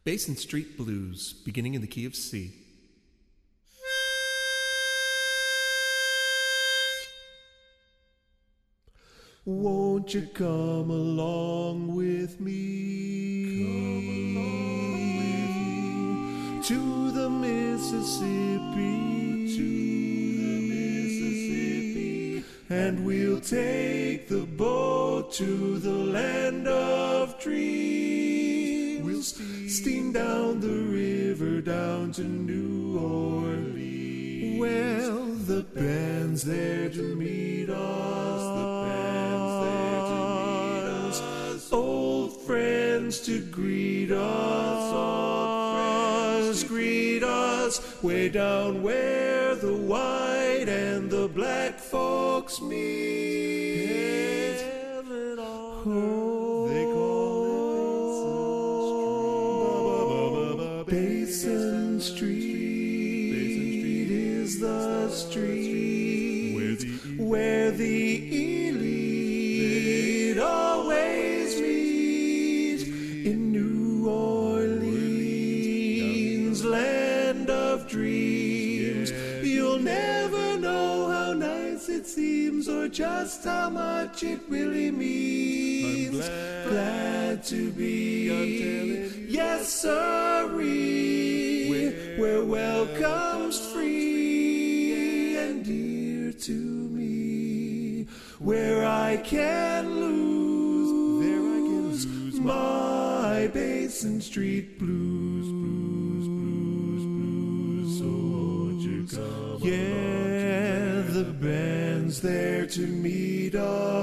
Basin Street Blues, beginning in the key of C. Won't you come along with me? Come along with me to the Mississippi, and we'll take the boat to the land of dreams. We'll steam down the river down to New Orleans. Well, the band's there to meet us. Old friends to greet us, greet us, way down where the white and the black folks meet. Heaven on earth, they call it Basin Street is the street where the elite always meet in New Orleans, land of dreams. You'll never know how nice it seems or just how much it really means. I'm glad to be, yes sirree, where welcome's free and dear to me, where I can lose my Basin Street blues. So won't you come? Yeah, the band's there to meet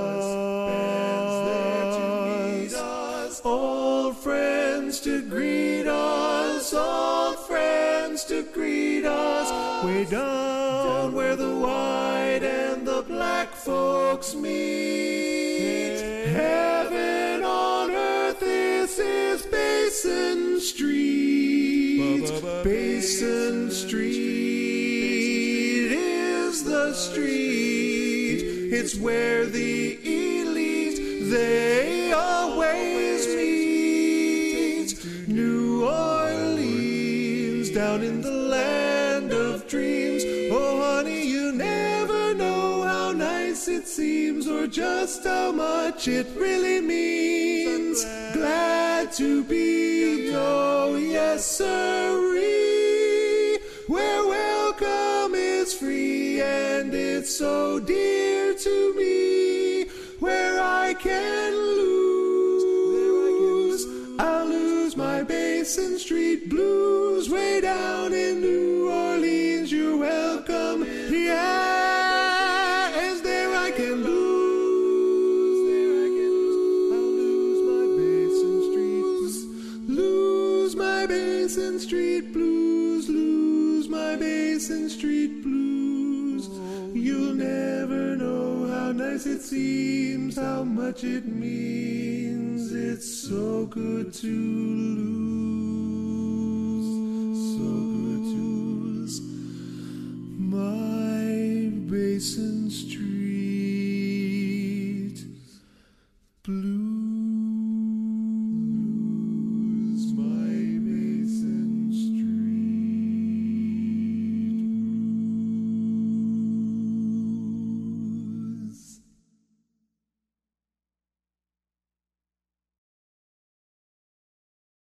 us. Old friends to greet us. Old friends to greet us. Way down where the white and the black folks meet. Heaven on earth, this is Basin Street. Basin Street is the street. It's where the elite, they always meet. New Orleans, down in the land of dreams. Oh honey, you never know how nice it seems or just how much it really means. Glad to be, oh yes sirree, where welcome is free and it's so dear to me, where I can lose, I'll lose my Basin Street blues. Way down in New Orleans, you're welcome, yes, there I can lose. Basin Street blues, lose my Basin Street blues. You'll never know how nice it seems, how much it means. It's so good to lose.